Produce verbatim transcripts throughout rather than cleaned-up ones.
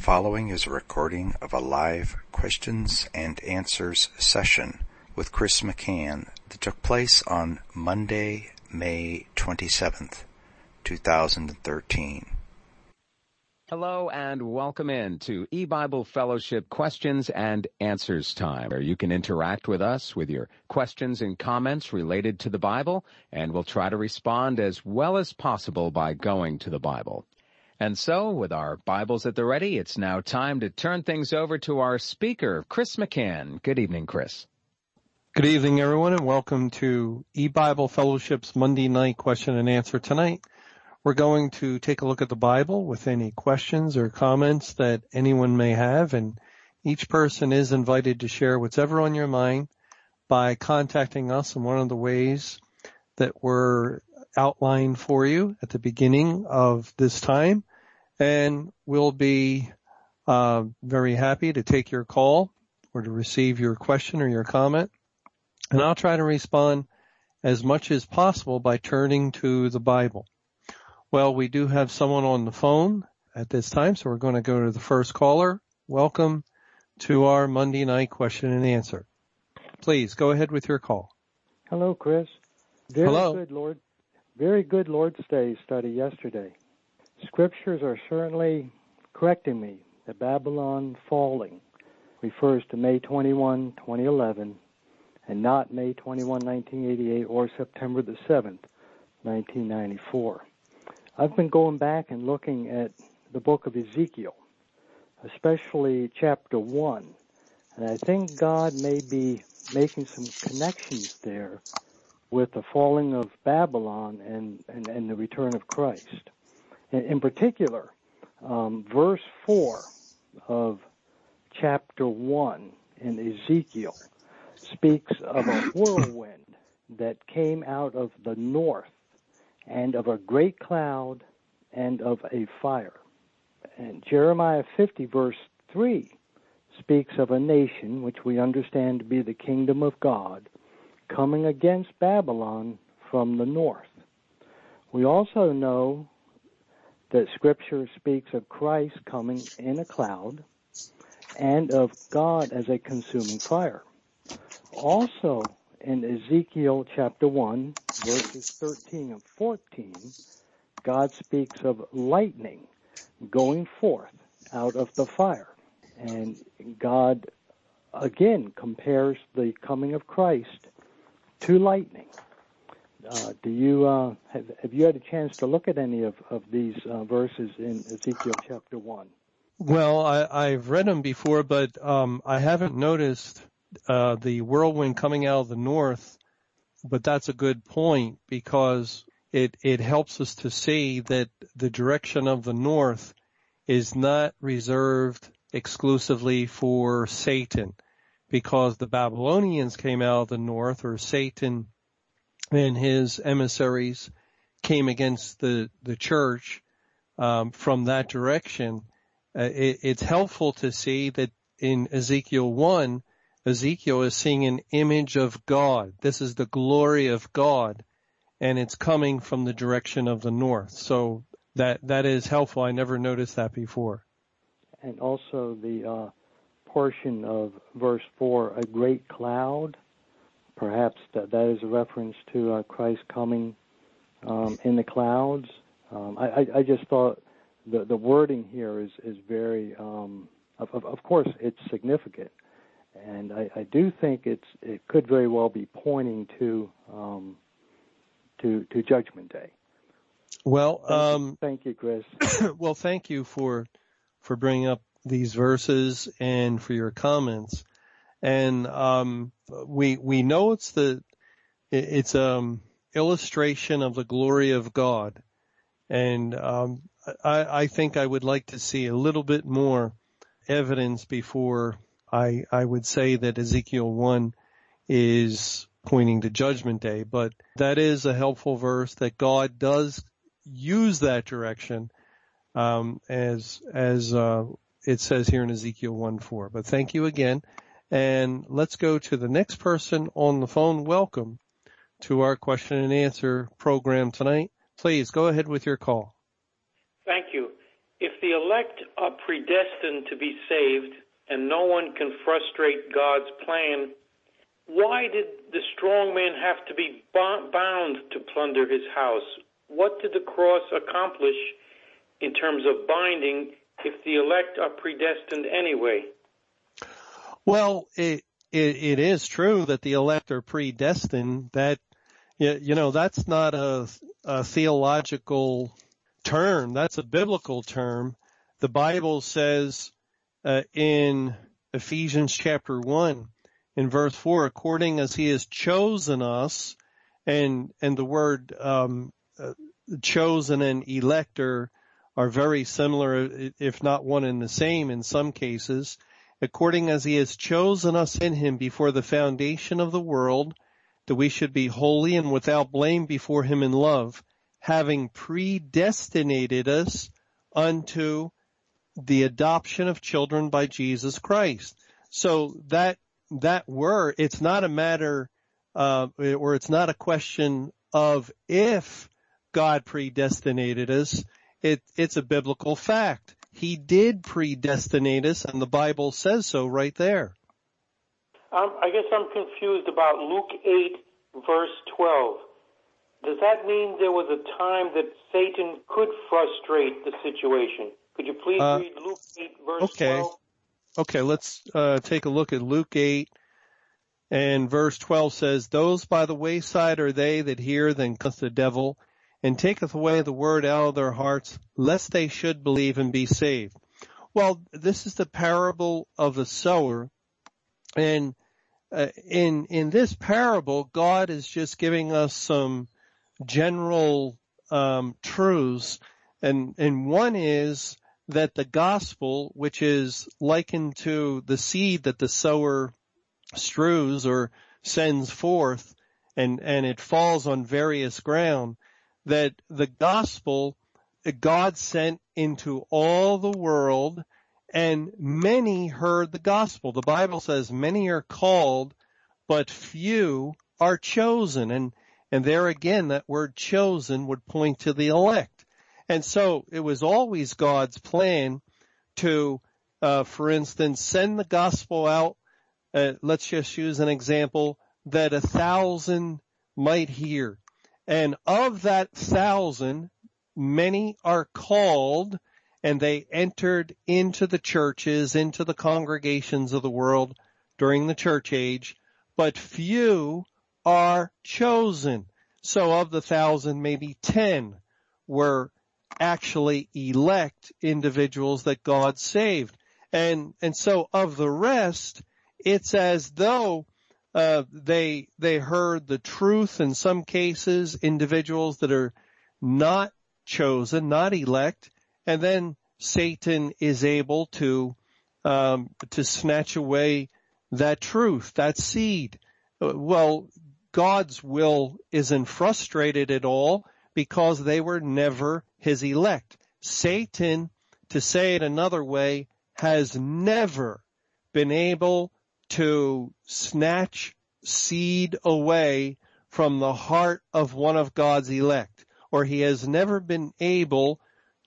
following is a recording of a live questions and answers session with Chris McCann that took place on Monday, May twenty-seventh, two thousand thirteen. Hello and welcome in to E-Bible Fellowship Questions and Answers Time, where you can interact with us with your questions and comments related to the Bible, and we'll try to respond as well as possible by going to the Bible. And so, with our Bibles at the ready, it's now time to turn things over to our speaker, Chris McCann. Good evening, Chris. Good evening, everyone, and welcome to E-Bible Fellowship's Monday night question and answer tonight. We're going to take a look at the Bible with any questions or comments that anyone may have, and each person is invited to share what's ever on your mind by contacting us in one of the ways that were outlined for you at the beginning of this time, and we'll be uh, very happy to take your call or to receive your question or your comment, and I'll try to respond as much as possible by turning to the Bible. Well, we do have someone on the phone at this time, so we're going to go to the first caller. Welcome to our Monday night question and answer. Please go ahead with your call. Hello, Chris. Very Hello. good, Lord. Very good Lord's Day study yesterday. Scriptures are certainly correcting me. The Babylon falling refers to May twenty-first, twenty eleven, and not May twenty-first, nineteen eighty-eight, or September the seventh, nineteen ninety-four. I've been going back and looking at the book of Ezekiel, especially chapter one, and I think God may be making some connections there with the falling of Babylon and, and, and the return of Christ. In, in particular, um, verse four of chapter one in Ezekiel speaks of a whirlwind that came out of the north, and of a great cloud, and of a fire. And Jeremiah fifty, verse three, speaks of a nation, which we understand to be the kingdom of God, coming against Babylon from the north. We also know that Scripture speaks of Christ coming in a cloud, and of God as a consuming fire. Also, in Ezekiel chapter one, verses thirteen and fourteen, God speaks of lightning going forth out of the fire. And God, again, compares the coming of Christ to lightning. Uh, do you uh, have, have you had a chance to look at any of, of these uh, verses in Ezekiel chapter one? Well, I, I've read them before, but um, I haven't noticed Uh, the whirlwind coming out of the north, but that's a good point because it, it helps us to see that the direction of the north is not reserved exclusively for Satan, because the Babylonians came out of the north, or Satan and his emissaries came against the, the church um, from that direction. Uh, it, it's helpful to see that in Ezekiel one, Ezekiel is seeing an image of God. This is the glory of God, and it's coming from the direction of the north. So that that is helpful. I never noticed that before. And also the uh, portion of verse four, a great cloud, perhaps that, that is a reference to uh, Christ coming um, in the clouds. Um, I, I, I just thought the, the wording here is, is very, um, of, of, of course, it's significant. And I, I do think it's it could very well be pointing to um, to to Judgment Day. Well, thank, um, you, thank you, Chris. Well, thank you for for bringing up these verses and for your comments. And um, we we know it's the it's um illustration of the glory of God, and um, I, I think I would like to see a little bit more evidence before I, I would say that Ezekiel one is pointing to Judgment Day, but that is a helpful verse that God does use that direction, um, as, as, uh, it says here in Ezekiel one four. But thank you again. And let's go to the next person on the phone. Welcome to our question and answer program tonight. Please go ahead with your call. Thank you. if the elect are predestined to be saved and no one can frustrate God's plan, why did the strong man have to be bound to plunder his house? What did the cross accomplish in terms of binding if the elect are predestined anyway? Well, it, it, it is true that the elect are predestined. That, you know, that's not a, a theological term. That's a biblical term. The Bible says uh, in Ephesians chapter one, in verse four, according as he has chosen us, and and the word um, uh, chosen and elect are, are very similar, if not one and the same in some cases. According as he has chosen us in him before the foundation of the world, that we should be holy and without blame before him in love, having predestinated us unto the adoption of children by Jesus Christ. So that that word, it's not a matter, uh, or it's not a question of if God predestinated us. It, it's a biblical fact. He did predestinate us, and the Bible says so right there. Um, I guess I'm confused about Luke eight, verse twelve. Does that mean there was a time that Satan could frustrate the situation? Could you please uh, read Luke eight, verse okay. twelve? Okay, let's uh, take a look at Luke eight, and verse twelve says, "Those by the wayside are they that hear, then cometh the devil, and taketh away the word out of their hearts, lest they should believe and be saved." Well, this is the parable of the sower, and uh, in in this parable, God is just giving us some general um, truths, and and one is that the gospel, which is likened to the seed that the sower strews or sends forth, and and it falls on various ground, that the gospel God sent into all the world, and many heard the gospel. The Bible says many are called, but few are chosen. And, and there again, that word chosen would point to the elect. And so it was always God's plan to, uh, for instance, send the gospel out. Uh, let's just use an example, that a thousand might hear. And of that thousand, many are called, and they entered into the churches, into the congregations of the world during the church age, but few are chosen. So of the thousand, maybe ten were actually elect individuals that God saved. And, and so of the rest, it's as though Uh, they, they heard the truth in some cases, individuals that are not chosen, not elect, and then Satan is able to, um, to snatch away that truth, that seed. Well, God's will isn't frustrated at all because they were never his elect. Satan, to say it another way, has never been able to snatch seed away from the heart of one of God's elect, or he has never been able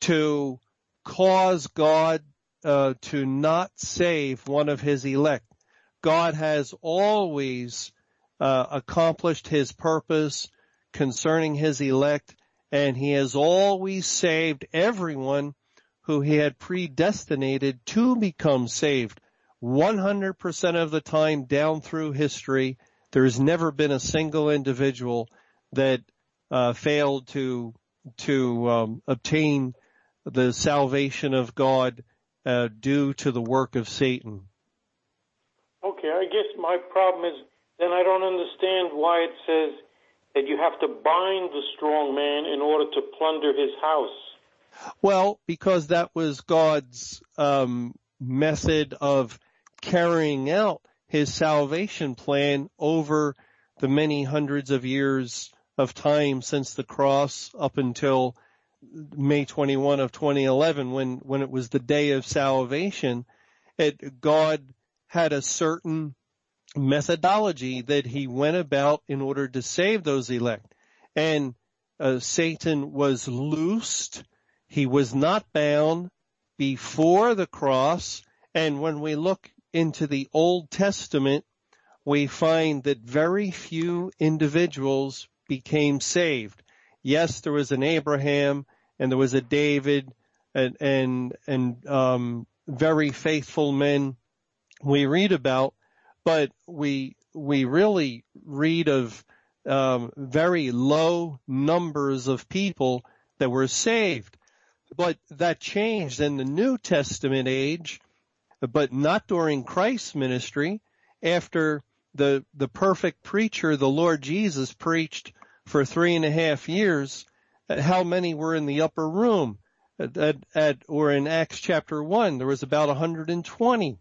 to cause God uh, to not save one of his elect. God has always uh, accomplished his purpose concerning his elect, and he has always saved everyone who he had predestinated to become saved. one hundred percent of the time down through history, there's never been a single individual that uh, failed to to um, obtain the salvation of God uh, due to the work of Satan. Okay, I guess my problem is then I don't understand why it says that you have to bind the strong man in order to plunder his house. Well, because that was God's um, method of carrying out his salvation plan over the many hundreds of years of time since the cross up until May twenty-first of twenty eleven, when, when it was the day of salvation. It, God had a certain methodology that he went about in order to save those elect. And uh, Satan was loosed. He was not bound. before the cross. And when we look into the Old Testament, we find that very few individuals became saved. Yes, there was an Abraham and there was a David and, and, and, um, very faithful men we read about, but we, we really read of, um, very low numbers of people that were saved. But that changed in the New Testament age, but not during Christ's ministry. After the, the perfect preacher, the Lord Jesus, preached for three and a half years, how many were in the upper room? At, at, at or in Acts chapter one, there was about one hundred twenty.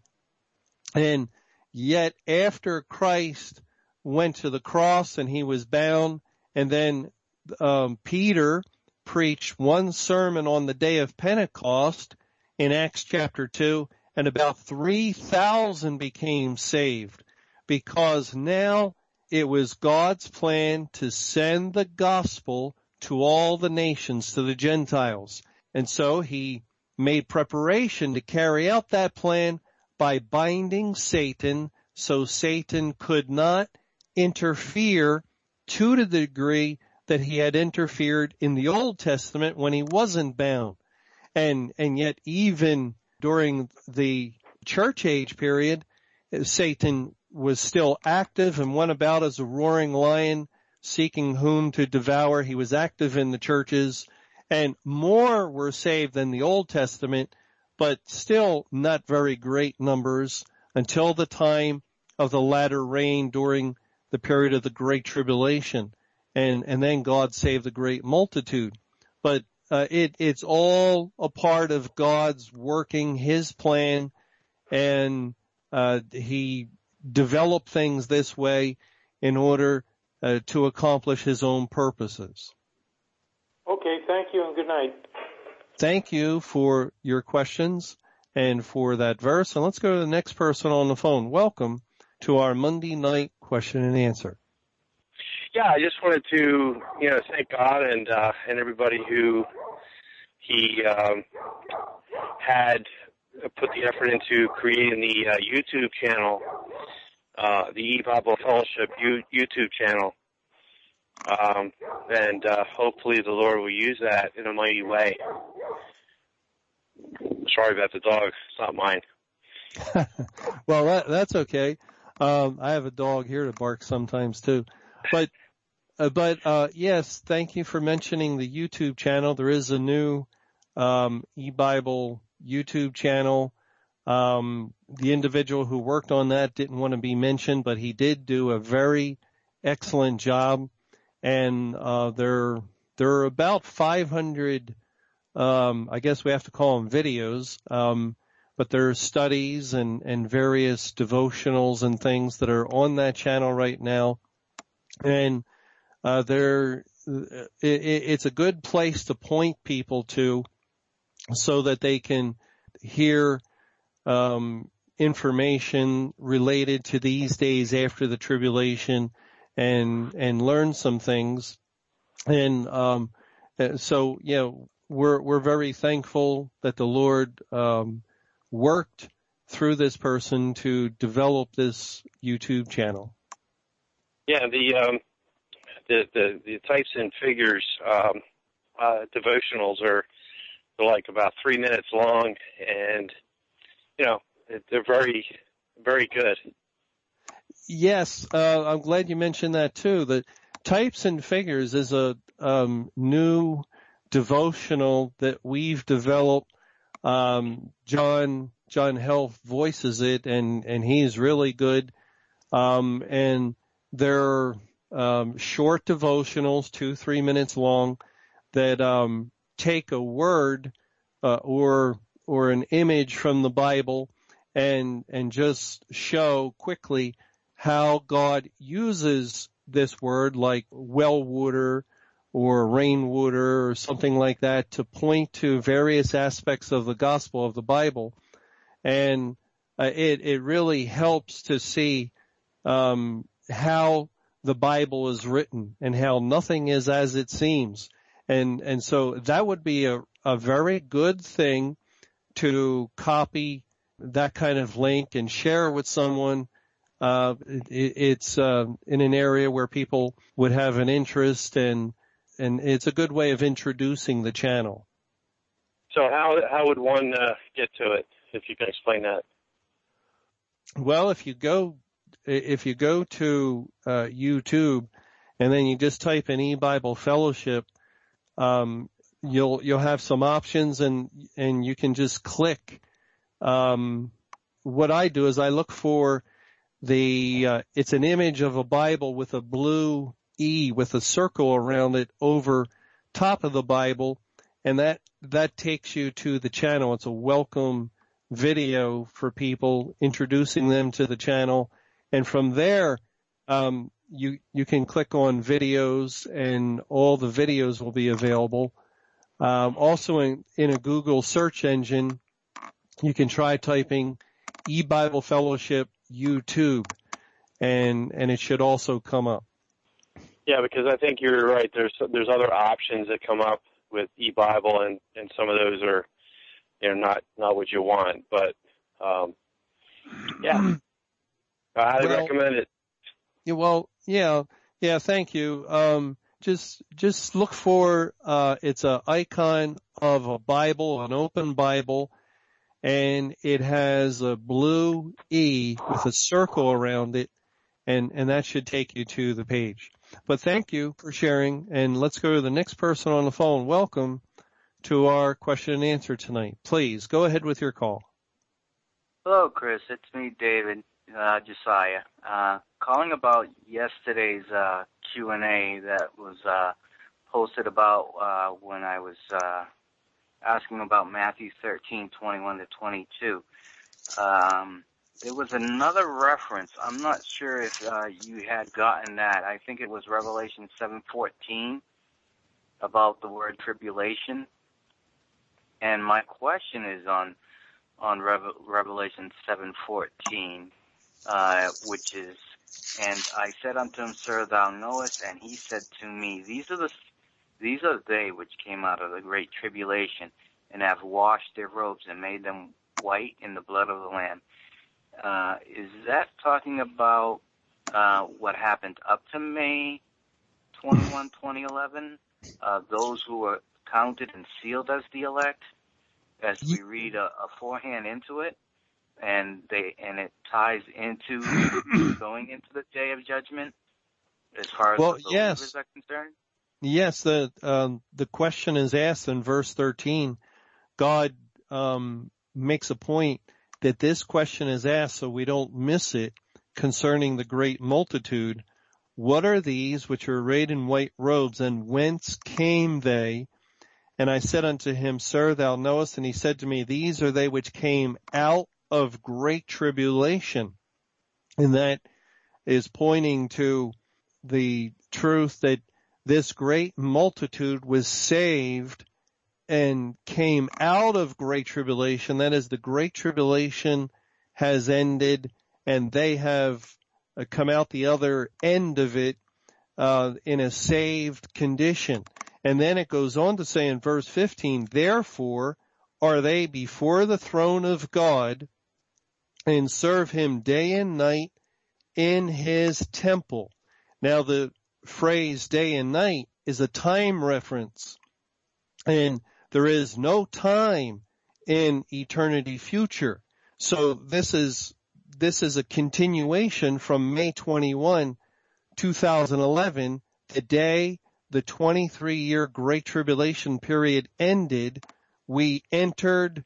And yet after Christ went to the cross and he was bound, and then um, Peter preached one sermon on the day of Pentecost in Acts chapter two, and about three thousand became saved, because now it was God's plan to send the gospel to all the nations, to the Gentiles. And so he made preparation to carry out that plan by binding Satan, so Satan could not interfere to the degree that he had interfered in the Old Testament when he wasn't bound. And, and yet even during the church age period, Satan was still active and went about as a roaring lion, seeking whom to devour. He was active in the churches, and more were saved than the Old Testament, but still not very great numbers until the time of the latter rain during the period of the Great Tribulation. And, and then God saved the great multitude. But uh, it, it's all a part of God's working his plan, and uh, he developed things this way in order uh, to accomplish his own purposes. Okay, thank you and good night. Thank you for your questions and for that verse. And let's go to the next person on the phone. Welcome to our Monday night question and answer. Yeah, I just wanted to, you know, thank God and uh, and everybody who he um, had put the effort into creating the uh, YouTube channel, uh, the E-Bible Fellowship U- YouTube channel. Um, and uh, hopefully the Lord will use that in a mighty way. Sorry about the dog. It's not mine. Well, that, that's okay. Um, I have a dog here that barks sometimes too. But, uh, but, uh, yes, thank you for mentioning the YouTube channel. There is a new, um, E-Bible YouTube channel. Um, the individual who worked on that didn't want to be mentioned, but he did do a very excellent job. And, uh, there, there are about five hundred, um, I guess we have to call them videos, um, but there are studies and, and various devotionals and things that are on that channel right now. And, uh, there, it, it's a good place to point people to so that they can hear, um, information related to these days after the tribulation and, and learn some things. And, um, so, you know, we're, we're very thankful that the Lord, um, worked through this person to develop this YouTube channel. Yeah, the, um, the, the, the types and figures, um, uh, devotionals are, they're like about three minutes long, and, you know, they're very, very good. Yes, uh, I'm glad you mentioned that too. The Types and Figures is a um, new devotional that we've developed. Um, John John Helf voices it, and and he's really good. Um, and they're um, short devotionals, two three minutes long, that um, take a word uh, or or an image from the Bible and and just show quickly how God uses this word, like well water or rain water or something like that, to point to various aspects of the gospel of the Bible. And uh, it it really helps to see um how the Bible is written and how nothing is as it seems. And and so that would be a, a very good thing to copy that kind of link and share it with someone. Uh, it, it's uh, in an area where people would have an interest, and and it's a good way of introducing the channel. So how how would one uh, get to it, if you can explain that? Well, if you go if you go to uh, YouTube and then you just type in eBible Fellowship, um, you'll you'll have some options, and and you can just click. Um, what I do is I look for the uh, it's an image of a Bible with a blue E with a circle around it over top of the Bible, and that that takes you to the channel. It's a welcome video for people, introducing them to the channel, and from there um, you you can click on videos, and all the videos will be available. Um, also, in, in a Google search engine, you can try typing eBible Fellowship YouTube, and and it should also come up. Yeah, because I think you're right. There's there's other options that come up with eBible, and, and some of those are, you know, not not what you want. But um, yeah, I highly well, recommend it. Yeah, well, yeah, yeah. Thank you. Um, just just look for uh, it's an icon of a Bible, an open Bible, and it has a blue E with a circle around it, and and that should take you to the page. But thank you for sharing, and let's go to the next person on the phone. Welcome to our question and answer tonight. Please go ahead with your call. Hello, Chris. It's me, David uh, Josiah. Uh, calling about yesterday's uh, Q and A that was uh, posted about uh, when I was uh, asking about Matthew thirteen, twenty-one to twenty-two. Um, there was another reference. I'm not sure if uh, you had gotten that. I think it was Revelation seven fourteen about the word tribulation. And my question is on on Revel- Revelation seven fourteen, uh, which is, and I said unto him, Sir, thou knowest, and he said to me, These are the these are they which came out of the great tribulation, and have washed their robes and made them white in the blood of the Lamb. Uh, is that talking about uh, what happened up to May twenty-first, twenty eleven? Uh, those who were counted and sealed as the elect, as we read a, a forehand into it, and they and it ties into going into the day of judgment as far as well, the believers yes. are concerned. Yes, the um, the question is asked in verse thirteen. God um, makes a point that this question is asked so we don't miss it concerning the great multitude. What are these which are arrayed in white robes, and whence came they? And I said unto him, Sir, thou knowest. And he said to me, These are they which came out of great tribulation. And that is pointing to the truth that this great multitude was saved and came out of great tribulation. That is, the great tribulation has ended, and they have come out the other end of it uh, in a saved condition. And then it goes on to say in verse fifteen, Therefore are they before the throne of God, and serve him day and night in his temple. Now the phrase day and night is a time reference, and there is no time in eternity future. So this is this is a continuation from May twenty-first, two thousand eleven, the day the twenty-three year Great Tribulation period ended. We entered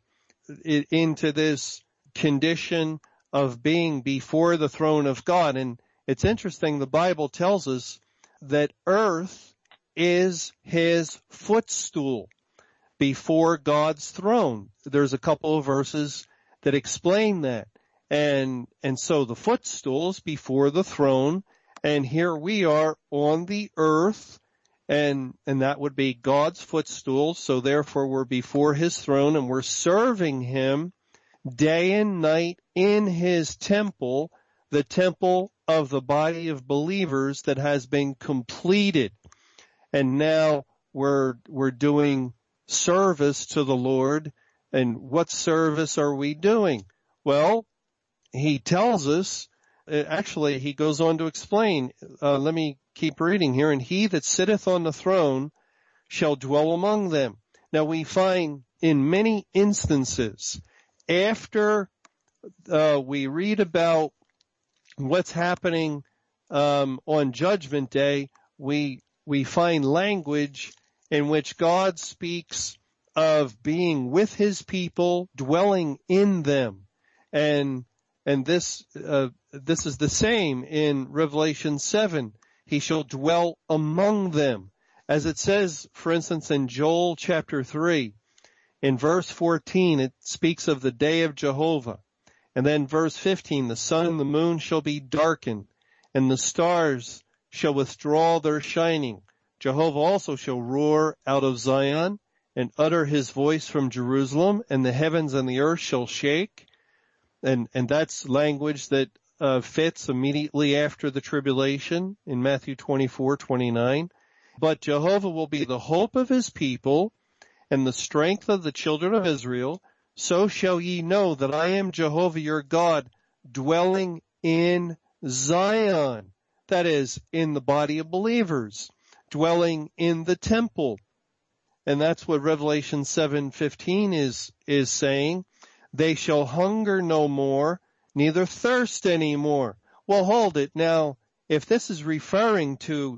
into this condition of being before the throne of God. And it's interesting, the Bible tells us that earth is his footstool before God's throne. There's a couple of verses that explain that. And, and so the footstool is before the throne, and here we are on the earth, and, and that would be God's footstool. So therefore we're before his throne, and we're serving him day and night in his temple, the temple of the body of believers that has been completed. And now we're, we're doing service to the Lord And what service are we doing? Well, he tells us, actually, he goes on to explain. Uh, let me keep reading here. And he that sitteth on the throne shall dwell among them. Now we find in many instances, after uh, we read about what's happening um, on Judgment Day, we we find language in which God speaks of being with his people, dwelling in them, and and this uh, this is the same in Revelation seven. He shall dwell among them, as it says, for instance, in Joel chapter three, in verse fourteen, it speaks of the day of Jehovah, and then verse fifteen, the sun and the moon shall be darkened, and the stars shall withdraw their shining. Jehovah also shall roar out of Zion, and utter his voice from Jerusalem, and the heavens and the earth shall shake. And, and that's language that uh, fits immediately after the tribulation in Matthew twenty-four twenty-nine. But Jehovah will be the hope of his people and the strength of the children of Israel. So shall ye know that I am Jehovah your God, dwelling in Zion. That is, in the body of believers, dwelling in the temple. And that's what Revelation seven fifteen is, is saying. They shall hunger no more, neither thirst any more. Well, hold it. Now, if this is referring to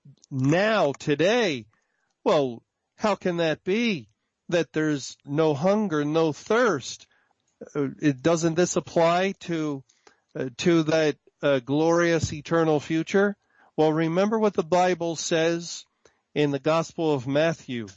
now, today, well, how can that be? That there's no hunger, no thirst? Uh, it, doesn't this apply to, uh, to that uh, glorious eternal future? Well, remember what the Bible says in the Gospel of Matthew,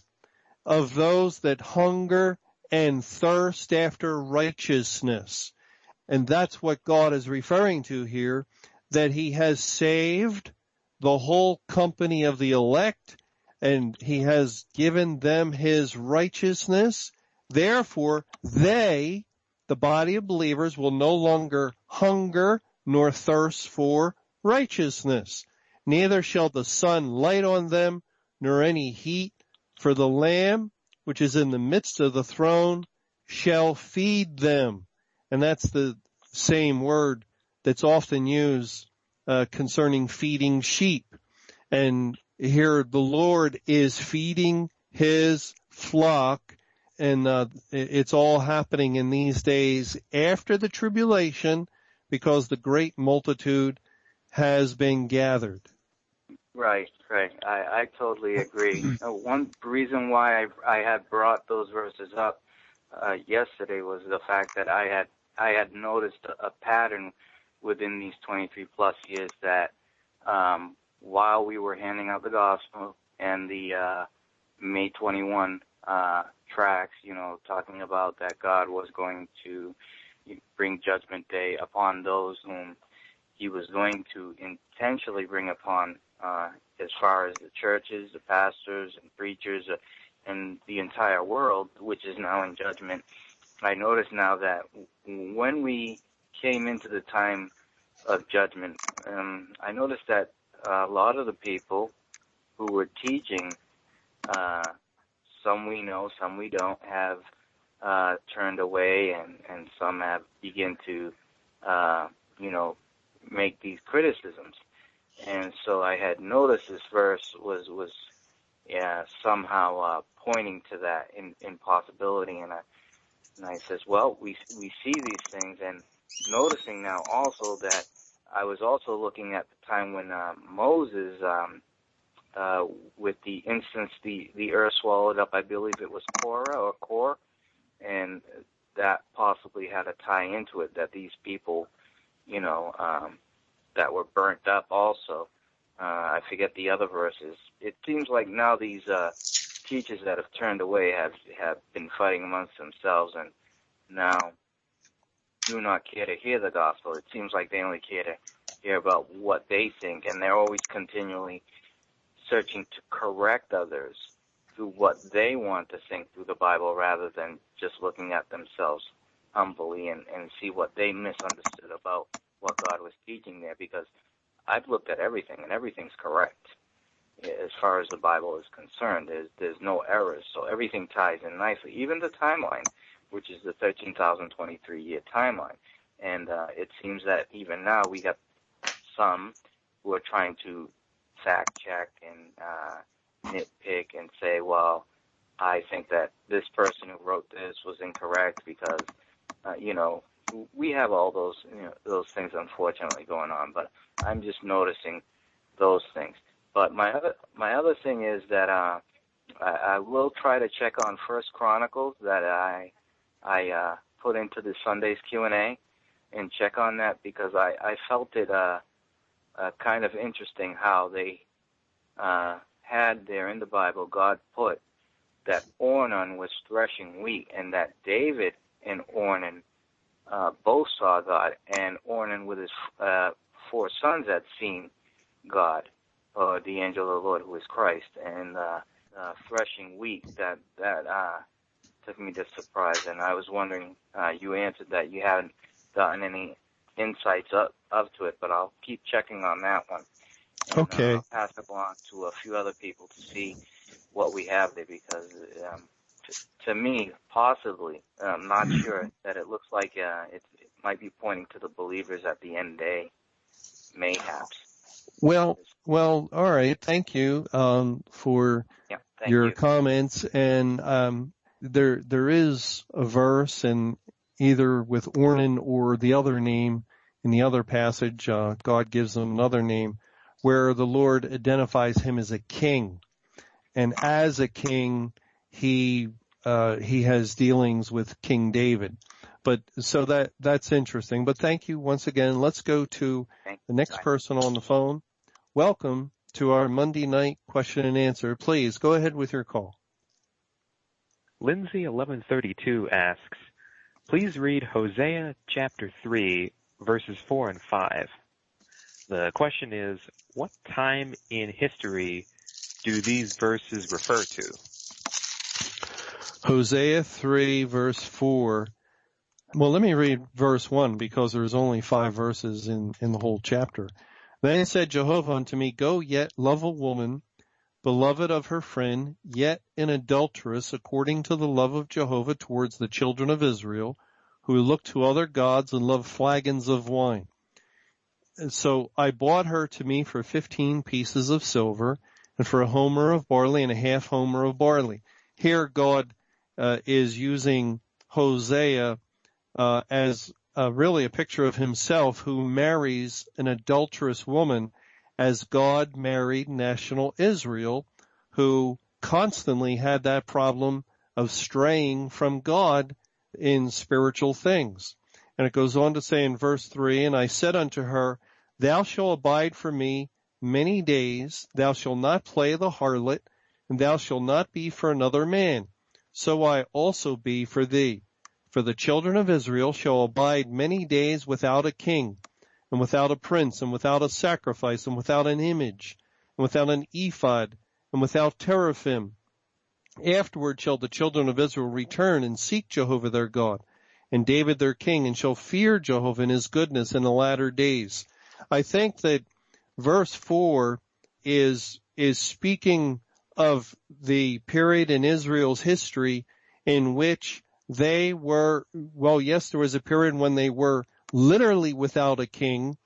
of those that hunger and thirst after righteousness. And that's what God is referring to here, that he has saved the whole company of the elect, and he has given them his righteousness. Therefore, they, the body of believers, will no longer hunger nor thirst for righteousness. Neither shall the sun light on them, nor any heat, for the Lamb, which is in the midst of the throne, shall feed them. And that's the same word that's often used uh, concerning feeding sheep. And here the Lord is feeding his flock, and uh, it's all happening in these days after the tribulation, because the great multitude has been gathered. Right, right. I, I totally agree. uh, one reason why I, I had brought those verses up uh, yesterday was the fact that I had I had noticed a, a pattern within these twenty-three plus years that um, while we were handing out the gospel and the uh, May twenty-first uh, tracts, you know, talking about that God was going to bring Judgment Day upon those whom he was going to intentionally bring upon, uh, as far as the churches, the pastors and preachers, uh, and the entire world, which is now in judgment. I notice now that when we came into the time of judgment, um, I noticed that a lot of the people who were teaching, uh, some we know, some we don't, have uh, turned away, and, and some have begun to, uh, you know, make these criticisms. And so I had noticed this verse was, was yeah, somehow uh, pointing to that in, impossibility. And I, and I says, well, we we see these things, and noticing now also that I was also looking at the time when uh, Moses, um, uh, with the instance the, the earth swallowed up, I believe it was Korah or Kor, and that possibly had a tie into it, that these people, you know, um, that were burnt up also. Uh, I forget the other verses. It seems like now these uh, teachers that have turned away have, have been fighting amongst themselves, and now do not care to hear the gospel. It seems like they only care to hear about what they think, and they're always continually searching to correct others through what they want to think through the Bible, rather than just looking at themselves humbly and, and see what they misunderstood about what God was teaching there, because I've looked at everything, and everything's correct as far as the Bible is concerned. There's, there's no errors, so everything ties in nicely. Even the timeline, which is the thirteen thousand twenty-three year timeline. And uh, it seems that even now we got some who are trying to fact check and uh, nitpick and say, well, I think that this person who wrote this was incorrect because, uh, you know, we have all those, you know, those things unfortunately going on. But I'm just noticing those things. But my other my other thing is that uh, I, I will try to check on First Chronicles that I I uh, put into the Sunday's Q and A and check on that because I, I felt it uh, uh, kind of interesting how they uh, had there in the Bible God put that Ornan was threshing wheat and that David and Ornan uh, both saw God, and Ornan with his uh, four sons had seen God, or the angel of the Lord who is Christ, and uh, uh, threshing wheat, that, that uh, took me to surprise, and I was wondering, uh, you answered that you haven't gotten any insights up, up to it, but I'll keep checking on that one. And, okay. Uh, I'll pass it along to a few other people to see what we have there, because um, to, to me, possibly, I'm not sure, that it looks like uh, it, it might be pointing to the believers at the end day, mayhaps. Well, well, all right. Thank you um, for yeah, thank your you. comments. And um, there, there is a verse, and either with Ornan or the other name in the other passage, uh, God gives him another name, where the Lord identifies him as a king, and as a king, he uh, he has dealings with King David. But so that that's interesting. But thank you once again. Let's go to the next person on the phone. Welcome to our Monday night question and answer. Please go ahead with your call. Lindsay eleven thirty-two asks, please read Hosea chapter three, verses four and five. The question is, what time in history do these verses refer to? Hosea three, verse four. Well, let me read verse one because there's only five verses in, in the whole chapter. Then said Jehovah unto me, go yet love a woman, beloved of her friend, yet an adulteress, according to the love of Jehovah towards the children of Israel, who look to other gods and love flagons of wine. And so I bought her to me for fifteen pieces of silver, and for a homer of barley and a half homer of barley. Here God uh, is using Hosea uh, as uh, really a picture of himself, who marries an adulterous woman, as God married national Israel, who constantly had that problem of straying from God in spiritual things. And it goes on to say in verse three, and I said unto her, thou shalt abide for me many days, thou shalt not play the harlot, and thou shalt not be for another man. So I also be for thee. For the children of Israel shall abide many days without a king, and without a prince, and without a sacrifice, and without an image, and without an ephod, and without teraphim. Afterward shall the children of Israel return and seek Jehovah their God, and David their king, and shall fear Jehovah in his goodness in the latter days. I think that verse four is, is speaking of the period in Israel's history in which they were, well, yes, there was a period when they were literally without a king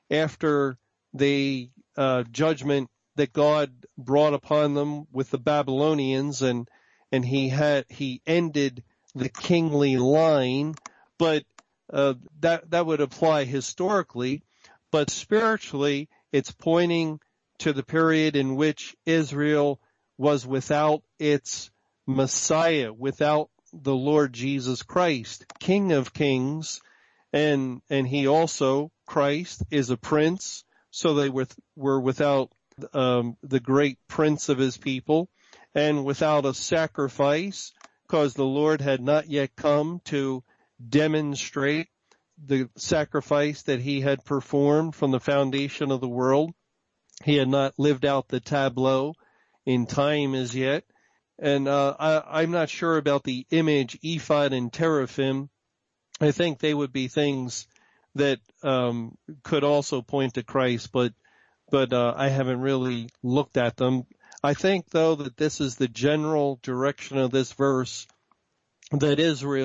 after the uh, judgment that God brought upon them with the Babylonians, and and he had he ended the kingly line, but uh, that that would apply historically, but spiritually it's pointing to the period in which Israel was without its Messiah, without the Lord Jesus Christ, King of Kings, and and he also, Christ, is a prince, so they were, were without um, the great prince of his people, and without a sacrifice, because the Lord had not yet come to demonstrate the sacrifice that he had performed from the foundation of the world. He had not lived out the tableau in time as yet. And uh, I, I'm not sure about the image, ephod and teraphim. I think they would be things that um, could also point to Christ, but but uh, I haven't really looked at them. I think, though, that this is the general direction of this verse, that Israel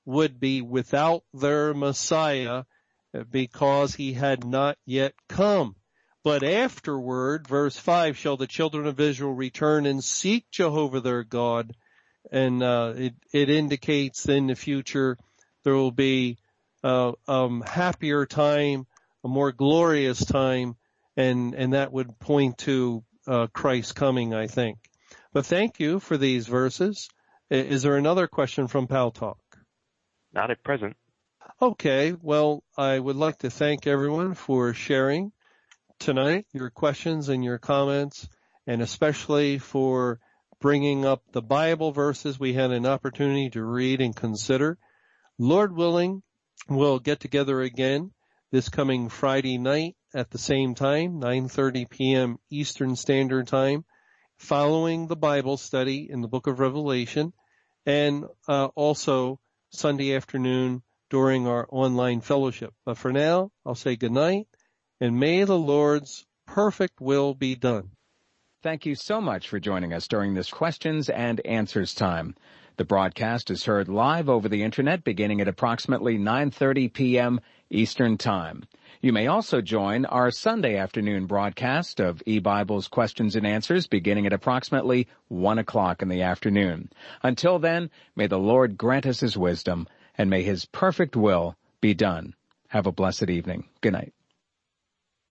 would be without their Messiah because he had not yet come. But afterward, verse five, shall the children of Israel return and seek Jehovah their God. And uh, it, it indicates in the future there will be a uh, um, happier time, a more glorious time, and, and that would point to uh, Christ's coming, I think. But thank you for these verses. Is there another question from Pal Talk? Not at present. Okay, well, I would like to thank everyone for sharing tonight, your questions and your comments, and especially for bringing up the Bible verses we had an opportunity to read and consider. Lord willing, we'll get together again this coming Friday night at the same time, nine thirty p.m. Eastern Standard Time, following the Bible study in the book of Revelation, and uh, also Sunday afternoon during our online fellowship. But for now, I'll say good night, and may the Lord's perfect will be done. Thank you so much for joining us during this questions and answers time. The broadcast is heard live over the Internet beginning at approximately nine thirty p.m. Eastern Time. You may also join our Sunday afternoon broadcast of eBible's Questions and Answers beginning at approximately one o'clock in the afternoon. Until then, may the Lord grant us his wisdom, and may his perfect will be done. Have a blessed evening. Good night.